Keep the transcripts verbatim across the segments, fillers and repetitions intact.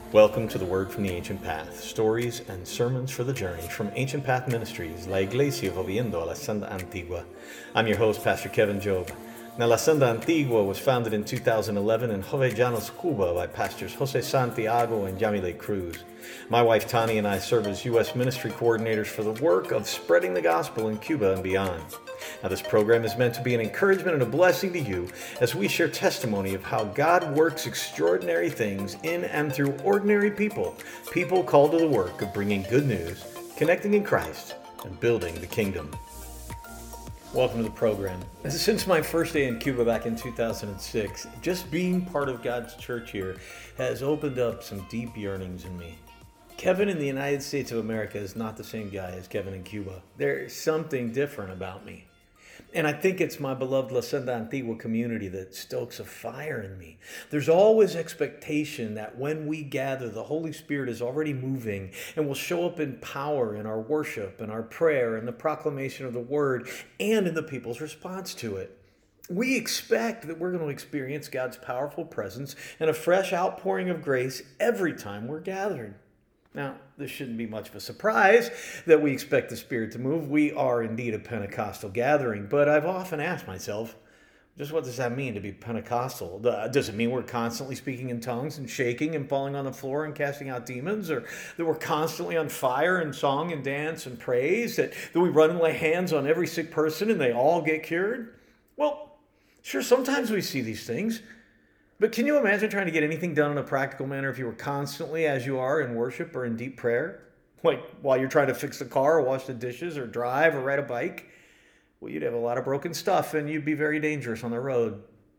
Welcome to the Word from the Ancient Path, stories and sermons for the journey from Ancient Path Ministries, La Iglesia Volviendo a la Senda Antigua. I'm your host, Pastor Kevin Job. Now, La Senda Antigua was founded in two thousand eleven in Jovellanos, Cuba by pastors Jose Santiago and Yamile Cruz. My wife Tani and I serve as U S ministry coordinators for the work of spreading the gospel in Cuba and beyond. Now, this program is meant to be an encouragement and a blessing to you as we share testimony of how God works extraordinary things in and through ordinary people, people called to the work of bringing good news, connecting in Christ, and building the kingdom. Welcome to the program. Since my first day in Cuba back in two thousand six, just being part of God's church here has opened up some deep yearnings in me. Kevin in the United States of America is not the same guy as Kevin in Cuba. There's something different about me. And I think it's my beloved La Senda Antigua community that stokes a fire in me. There's always expectation that when we gather, the Holy Spirit is already moving and will show up in power in our worship and our prayer and the proclamation of the word and in the people's response to it. We expect that we're going to experience God's powerful presence and a fresh outpouring of grace every time we're gathered. Now, this shouldn't be much of a surprise that we expect the Spirit to move. We are indeed a Pentecostal gathering, but I've often asked myself, just what does that mean to be Pentecostal? Does it mean we're constantly speaking in tongues and shaking and falling on the floor and casting out demons? Or that we're constantly on fire in song and dance and praise? That, that we run and lay hands on every sick person and they all get cured? Well, sure, sometimes we see these things. But can you imagine trying to get anything done in a practical manner if you were constantly, as you are, in worship or in deep prayer? Like while you're trying to fix the car or wash the dishes or drive or ride a bike? Well, you'd have a lot of broken stuff and you'd be very dangerous on the road.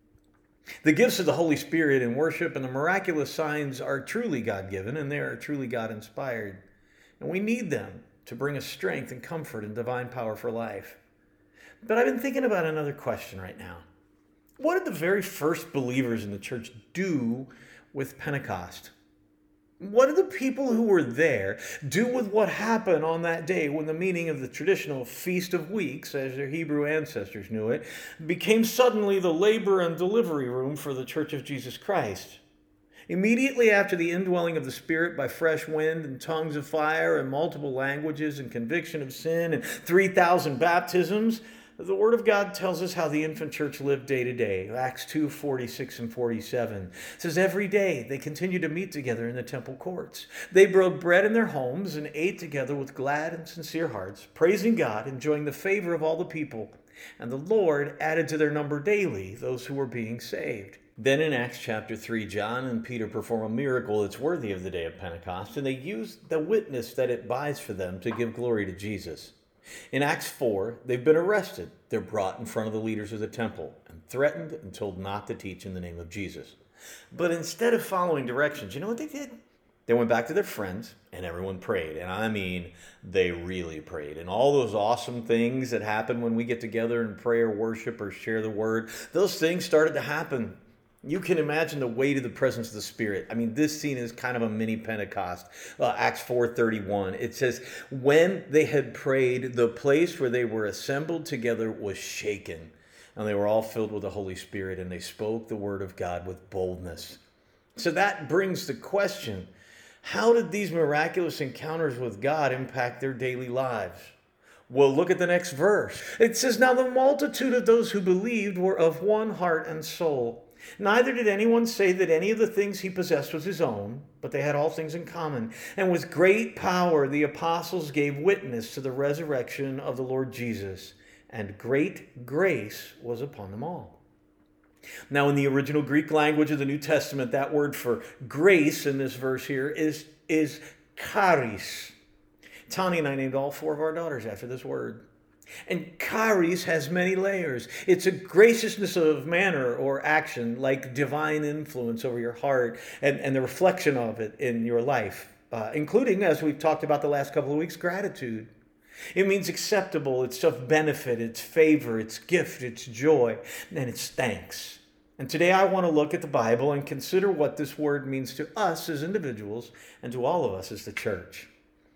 The gifts of the Holy Spirit in worship and the miraculous signs are truly God-given and they are truly God-inspired. And we need them to bring us strength and comfort and divine power for life. But I've been thinking about another question right now. What did the very first believers in the church do with Pentecost? What did the people who were there do with what happened on that day when the meaning of the traditional Feast of Weeks, as their Hebrew ancestors knew it, became suddenly the labor and delivery room for the Church of Jesus Christ? Immediately after the indwelling of the Spirit by fresh wind and tongues of fire and multiple languages and conviction of sin and three thousand baptisms, the Word of God tells us how the infant church lived day to day. Acts two, forty-six and forty-seven. It says, every day they continued to meet together in the temple courts. They broke bread in their homes and ate together with glad and sincere hearts, praising God, enjoying the favor of all the people. And the Lord added to their number daily those who were being saved. Then in Acts chapter three, John and Peter perform a miracle that's worthy of the day of Pentecost, and they use the witness that it buys for them to give glory to Jesus. In Acts four, they've been arrested. They're brought in front of the leaders of the temple and threatened and told not to teach in the name of Jesus. But instead of following directions, you know what they did? They went back to their friends and everyone prayed. And I mean, they really prayed. And all those awesome things that happen when we get together and pray or worship or share the word, those things started to happen. You can imagine the weight of the presence of the Spirit. I mean, this scene is kind of a mini Pentecost. Uh, Acts four thirty-one. It says, when they had prayed, the place where they were assembled together was shaken. And they were all filled with the Holy Spirit, and they spoke the word of God with boldness. So that brings the question, how did these miraculous encounters with God impact their daily lives? Well, look at the next verse. It says, now the multitude of those who believed were of one heart and soul. Neither did anyone say that any of the things he possessed was his own, but they had all things in common. And with great power the apostles gave witness to the resurrection of the Lord Jesus, and great grace was upon them all. Now, in the original Greek language of the New Testament, that word for grace in this verse here is, is charis. Tani and I named all four of our daughters after this word. And charis has many layers. It's a graciousness of manner or action, like divine influence over your heart and, and the reflection of it in your life, uh, including, as we've talked about the last couple of weeks, gratitude. It means acceptable, it's of benefit, it's favor, it's gift, it's joy, and it's thanks. And today I want to look at the Bible and consider what this word means to us as individuals and to all of us as the church.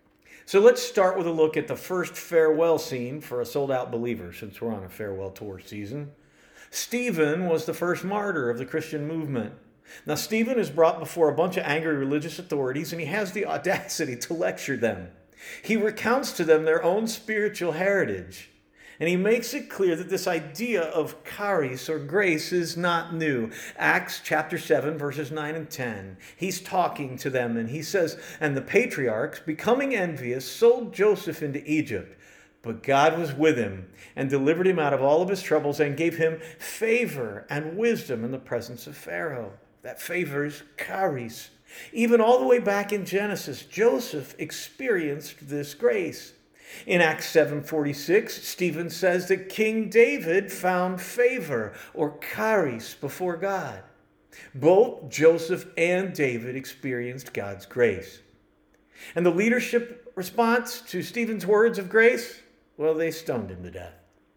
So let's start with a look at the first farewell scene for a sold-out believer, since we're on a farewell tour season. Stephen was the first martyr of the Christian movement. Now, Stephen is brought before a bunch of angry religious authorities, and he has the audacity to lecture them. He recounts to them their own spiritual heritage, and he makes it clear that this idea of charis, or grace, is not new. Acts chapter seven, verses nine and ten. He's talking to them, and he says, "And the patriarchs, becoming envious, sold Joseph into Egypt. But God was with him and delivered him out of all of his troubles and gave him favor and wisdom in the presence of Pharaoh." That favor is charis. Even all the way back in Genesis, Joseph experienced this grace. In Acts seven forty-six, Stephen says that King David found favor, or charis, before God. Both Joseph and David experienced God's grace. And the leadership response to Stephen's words of grace? Well, they stoned him to death.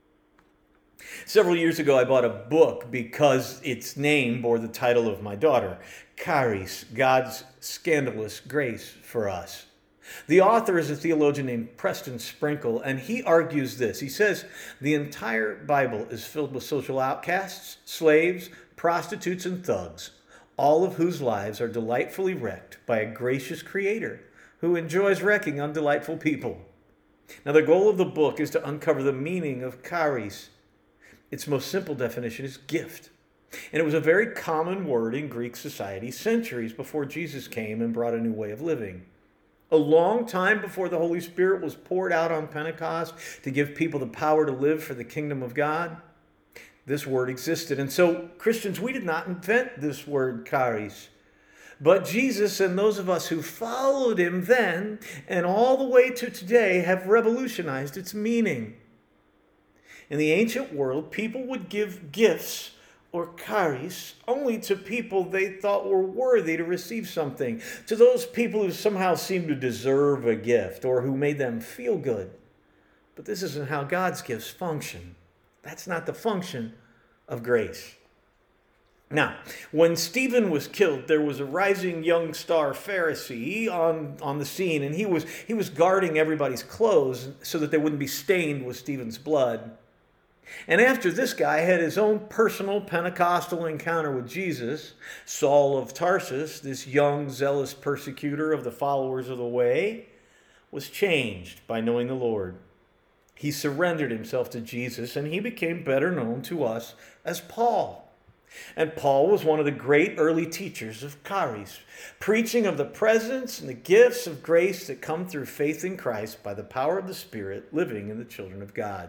Several years ago, I bought a book because its name bore the title of my daughter, Charis, God's Scandalous Grace for Us. The author is a theologian named Preston Sprinkle, and he argues this. He says, the entire Bible is filled with social outcasts, slaves, prostitutes, and thugs, all of whose lives are delightfully wrecked by a gracious creator who enjoys wrecking undelightful people. Now, the goal of the book is to uncover the meaning of charis. Its most simple definition is gift. And it was a very common word in Greek society centuries before Jesus came and brought a new way of living. A long time before the Holy Spirit was poured out on Pentecost to give people the power to live for the kingdom of God, this word existed. And so, Christians, we did not invent this word charis. But Jesus and those of us who followed him then and all the way to today have revolutionized its meaning. In the ancient world, people would give gifts, or charis, only to people they thought were worthy to receive something, to those people who somehow seemed to deserve a gift or who made them feel good. But this isn't how God's gifts function. That's not the function of grace. Now, when Stephen was killed, there was a rising young star Pharisee on, on the scene, and he was, he was guarding everybody's clothes so that they wouldn't be stained with Stephen's blood. And after this guy had his own personal Pentecostal encounter with Jesus, Saul of Tarsus, this young, zealous persecutor of the followers of the way, was changed by knowing the Lord. He surrendered himself to Jesus, and he became better known to us as Paul. And Paul was one of the great early teachers of charis, preaching of the presence and the gifts of grace that come through faith in Christ by the power of the Spirit living in the children of God.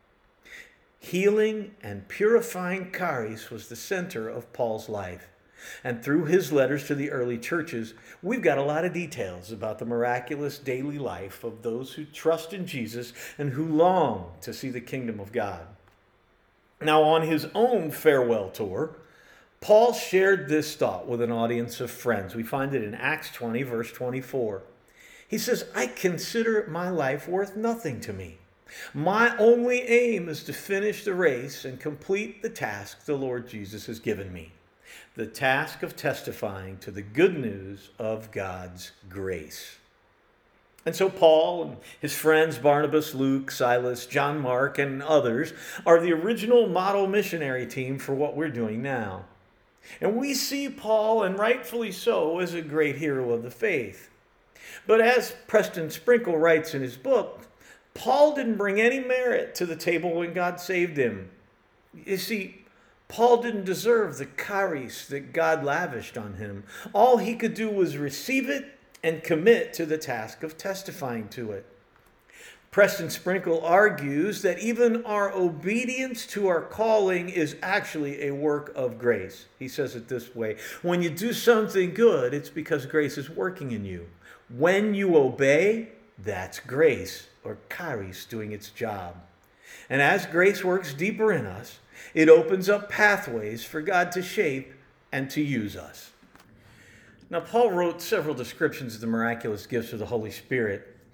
Healing and purifying charis was the center of Paul's life. And through his letters to the early churches, we've got a lot of details about the miraculous daily life of those who trust in Jesus and who long to see the kingdom of God. Now, on his own farewell tour, Paul shared this thought with an audience of friends. We find it in Acts twenty, verse twenty-four. He says, "I consider my life worth nothing to me. My only aim is to finish the race and complete the task the Lord Jesus has given me, the task of testifying to the good news of God's grace." And so Paul and his friends Barnabas, Luke, Silas, John Mark, and others are the original model missionary team for what we're doing now. And we see Paul, and rightfully so, as a great hero of the faith. But as Preston Sprinkle writes in his book, Paul didn't bring any merit to the table when God saved him. You see, Paul didn't deserve the charis that God lavished on him. All he could do was receive it and commit to the task of testifying to it. Preston Sprinkle argues that even our obedience to our calling is actually a work of grace. He says it this way: when you do something good, it's because grace is working in you. When you obey, that's grace, or charis, doing its job. And as grace works deeper in us, it opens up pathways for God to shape and to use us. Now, Paul wrote several descriptions of the miraculous gifts of the Holy Spirit.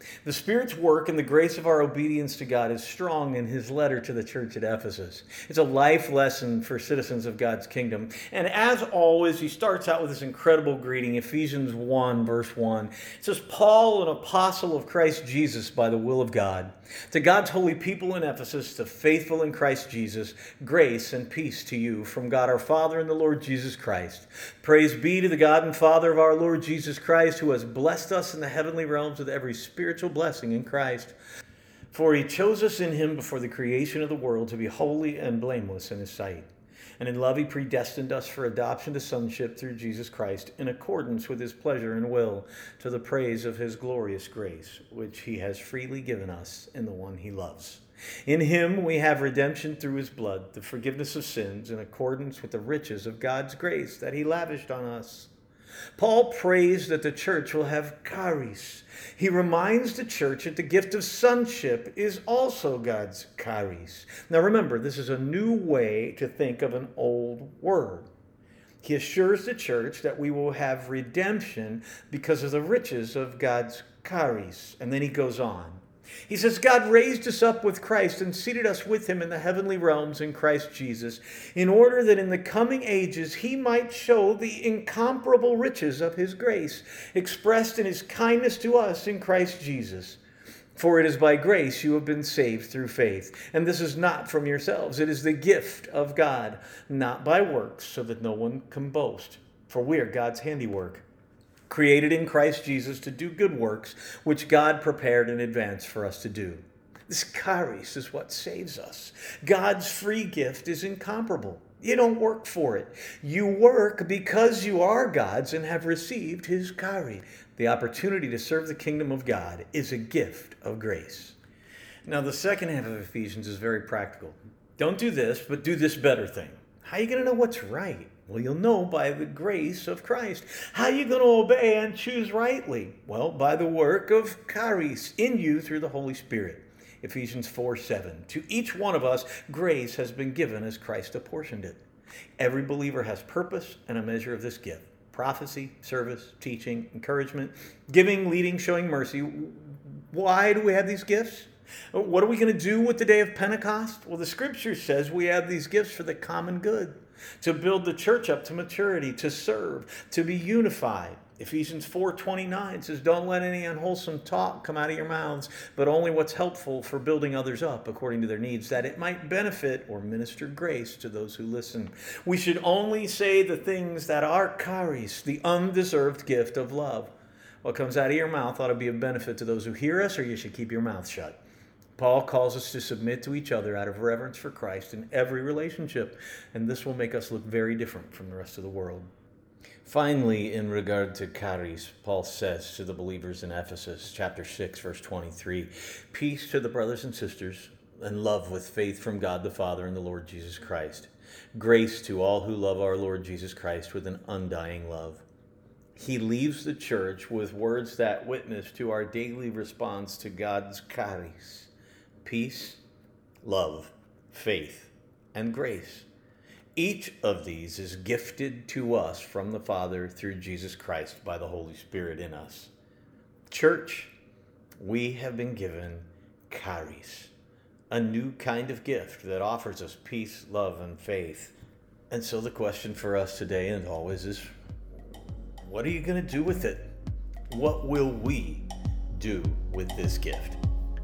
The Spirit's work and the grace of our obedience to God is strong in his letter to the church at Ephesus. It's a life lesson for citizens of God's kingdom. And as always, he starts out with this incredible greeting, Ephesians one, verse one. It says, Paul, an apostle of Christ Jesus by the will of God, to God's holy people in Ephesus, to faithful in Christ Jesus, grace and peace to you from God our Father and the Lord Jesus Christ. Praise be to the God and Father of our Lord Jesus Christ, who has blessed us in the heavenly realms with every spiritual blessing in Christ. For he chose us in him before the creation of the world to be holy and blameless in his sight. And in love he predestined us for adoption to sonship through Jesus Christ, in accordance with his pleasure and will, to the praise of his glorious grace, which he has freely given us in the one he loves. In him we have redemption through his blood, the forgiveness of sins, in accordance with the riches of God's grace that he lavished on us. Paul prays that the church will have charis. He reminds the church that the gift of sonship is also God's charis. Now remember, this is a new way to think of an old word. He assures the church that we will have redemption because of the riches of God's charis. And then he goes on. He says, God raised us up with Christ and seated us with him in the heavenly realms in Christ Jesus, in order that in the coming ages he might show the incomparable riches of his grace, expressed in his kindness to us in Christ Jesus. For it is by grace you have been saved through faith. And this is not from yourselves. It is the gift of God, not by works, so that no one can boast. For we are God's handiwork, created in Christ Jesus to do good works, which God prepared in advance for us to do. This charis is what saves us. God's free gift is incomparable. You don't work for it. You work because you are God's and have received his charis. The opportunity to serve the kingdom of God is a gift of grace. Now, the second half of Ephesians is very practical. Don't do this, but do this better thing. How are you going to know what's right? Well, you'll know by the grace of Christ. How are you going to obey and choose rightly? Well, by the work of charis in you through the Holy Spirit. Ephesians four seven. To each one of us, grace has been given as Christ apportioned it. Every believer has purpose and a measure of this gift. Prophecy, service, teaching, encouragement, giving, leading, showing mercy. Why do we have these gifts? What are we going to do with the day of Pentecost? Well, the scripture says we have these gifts for the common good, to build the church up to maturity, to serve, to be unified. Ephesians four twenty-nine says, don't let any unwholesome talk come out of your mouths, but only what's helpful for building others up according to their needs, that it might benefit or minister grace to those who listen. We should only say the things that are charis, the undeserved gift of love. What comes out of your mouth ought to be a benefit to those who hear us, or you should keep your mouth shut. Paul calls us to submit to each other out of reverence for Christ in every relationship, and this will make us look very different from the rest of the world. Finally, in regard to charis, Paul says to the believers in Ephesus, chapter six, verse twenty-three, peace to the brothers and sisters, and love with faith from God the Father and the Lord Jesus Christ. Grace to all who love our Lord Jesus Christ with an undying love. He leaves the church with words that witness to our daily response to God's charis. Peace, love, faith, and grace. Each of these is gifted to us from the Father through Jesus Christ by the Holy Spirit in us. Church, we have been given charis, a new kind of gift that offers us peace, love, and faith. And so the question for us today and always is, what are you going to do with it? What will we do with this gift?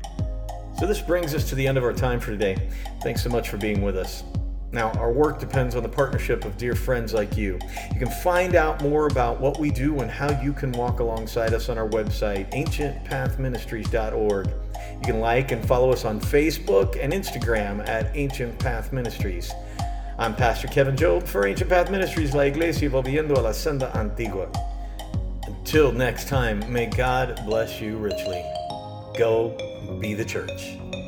So this brings us to the end of our time for today. Thanks so much for being with us. Now, our work depends on the partnership of dear friends like you. You can find out more about what we do and how you can walk alongside us on our website, ancient path ministries dot org. You can like and follow us on Facebook and Instagram at Ancient Path Ministries. I'm Pastor Kevin Job for Ancient Path Ministries, La Iglesia Volviendo a la Senda Antigua. Until next time, may God bless you richly. Go be the church.